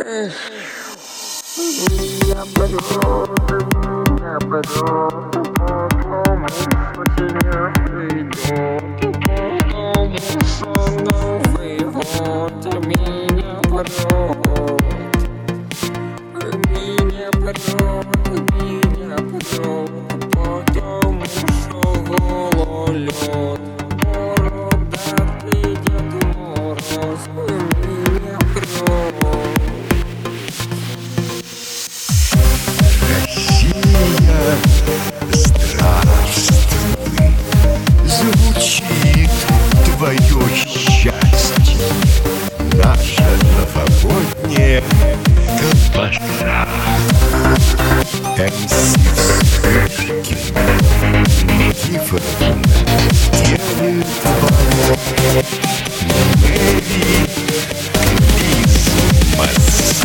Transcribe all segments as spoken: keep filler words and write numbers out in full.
Меня подвел, меня подвел, потому что тебя придет, потому что Новый год меня подвел, меня подвел, меня подвел, потому что гололед, города придет мороз, меня подвел. Здравствуй, звучит твое счастье, наша новогодняя колбаса. МС Вспышкин, Никифоровна делает баллон, Мэри Крисмас.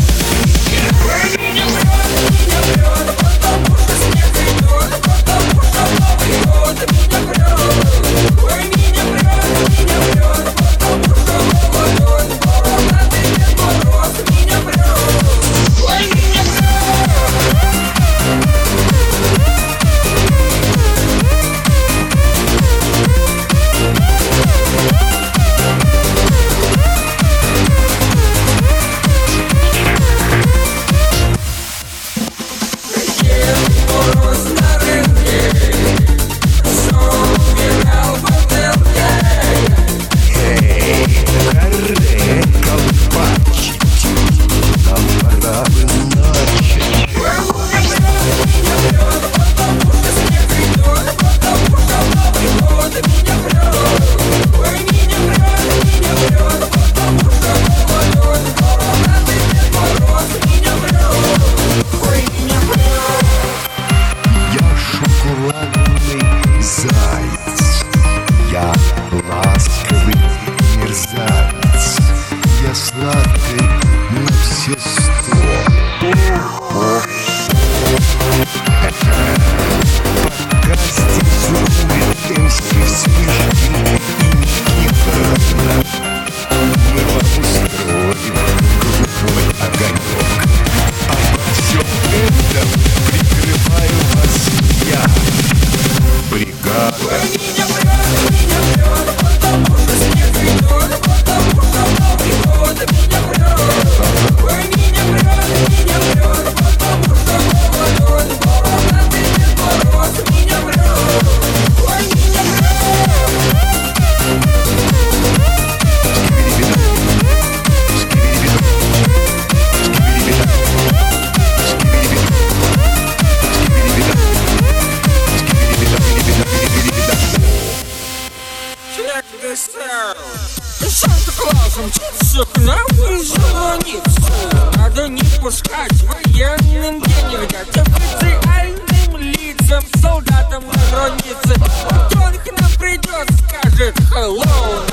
Заяц, я ласковый мерзавец, я сладкий на все сто. Подкасте зумит МС Вспышкин и Никифоровна. Мы вам устроим крутой огонек. Обо всем этом прикрываю вас я. Бригада. Меня прет, меня прет, потому что снег идет, потому что Новый год меня прет. Ой, меня прет, меня прет, потому что гололед, бородатый Дед Мороз меня прет. Ой, меня Санта-Клаус мчится к нам и звонится. Надо не пускать военным денег дать, официальным лицам, солдатам на границе. Он к нам придет, скажет hello.